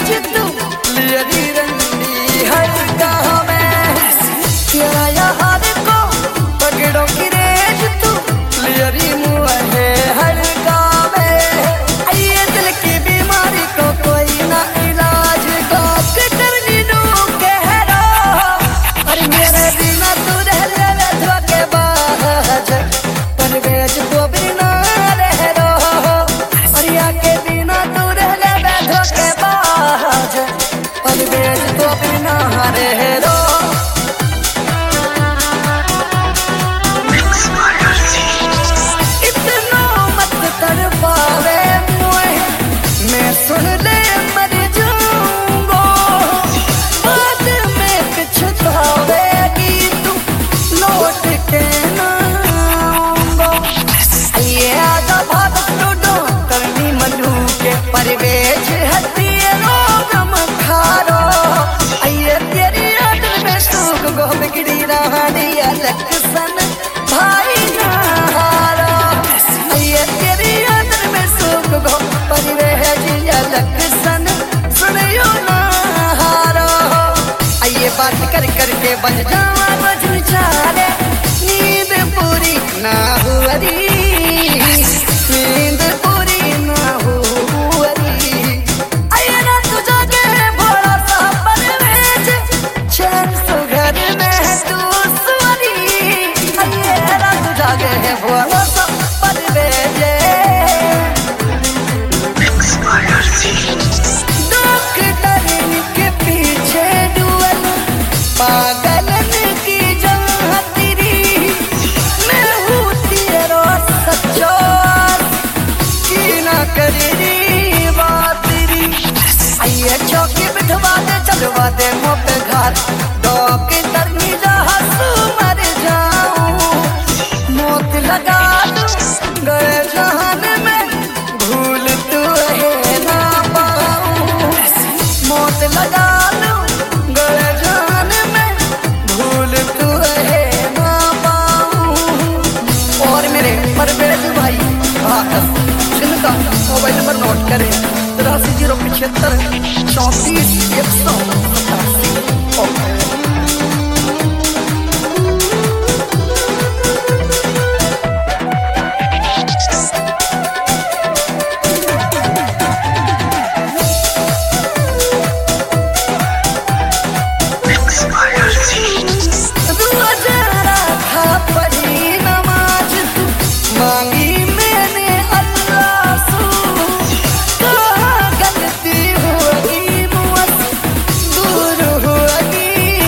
तू लियरी रंगी हर गाँव में तेरा यार को पकड़ो की रेज तू लियरी मुँह है हर गाँव में ये दिल की बीमारी को कोई ना इलाज को करनी दो कह रो और मेरे बिना तू रह ले धोखे बाज परवेज तो बिना रह रो और या के बिना तू रह ले धोखे बाज परवेज तो बिना रह रो इतना मत तड़पावे मुझे मैं सुन ले मर जाऊंगा बाद में पछतावेगी तू लौट के ना आऊंगा ये आजा भाग लूडो करनी मनु के परवेज हथियारो गम खारो ये तेरी याद में सुख गो बिगड़ी रहानी अलग सन भाई नारो ये तेरी याद में सुख गो परवेज अलग सन सुनियो ना हारो ये बात कर करके बन जावा बजन चाले नींद पूरी ना हुई नींद पूरी ना हुई आये ना तू जागे भोला सा परवेज चैन सो घर में तू सुरी आये ना तू जागे भोला सा परवेज डॉक्टर के पीछे डुअल पागलन की जहाँ तेरी मैं हूँ तेरा सच्चा की ना करी बात तेरी आइए चौकी बिठवा दे चलवा दे मुँह पे घात डॉक्टर की जहाँ तू मर जाऊँ मौत लगा दूँ गए जहान में भूल तू है ना पाऊँ मौत लगा लूँ गए जान में भूल तू है ना पाऊँ और मेरे परवेज भाई जिनका मोबाइल नंबर नोट करें 83 075 34 187। मांगी मैंने अल्लाह से कहाँ गलती हुई मुझसे दूर हुई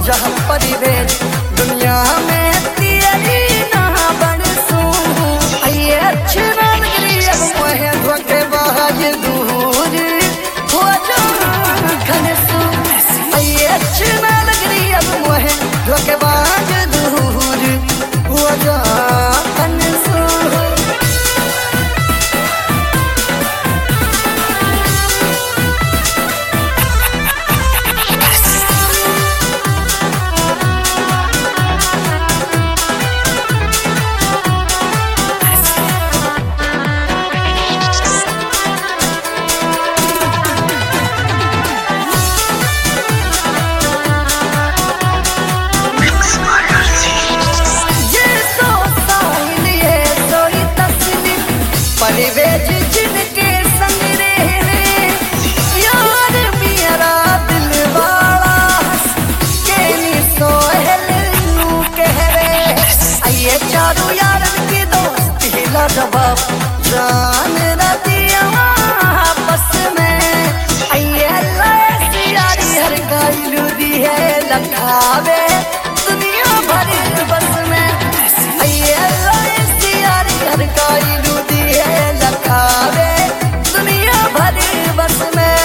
जहाँ परिवेश दुनिया में तेरी ना बनसू ये अच्छी नगरी अब मोहे धोखे बाज दूर हो जाऊं घनसू ये अच्छी नगरी अब मोहे धोखे बाज दूर हो जाऊं घनसू परिवेश जिनके संग रहे यार मेरा दिल वाला के नी सोहल नू कह रे ये चारों यार की दोस्ती लाजवाब जान न दिया आपस में ये ऐसी यारी हर गाइलू दी है लखावे दुनिया भर बस में ये ऐसी यारी हर गाइलू लखावे दुनिया भरी बस में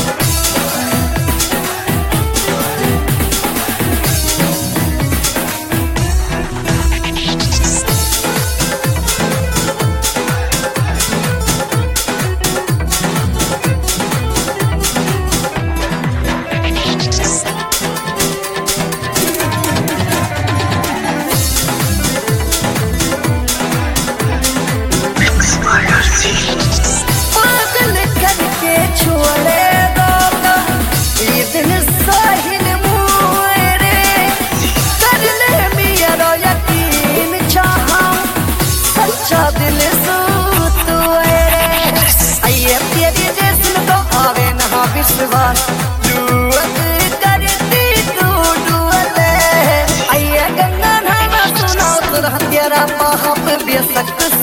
दिल सू तू रे ये तेरी जिस्म तो आवे ना विश्वास दुआत करती तू दुआले ये गंगा ना सुनाओ तुर तेरा पाप बेसक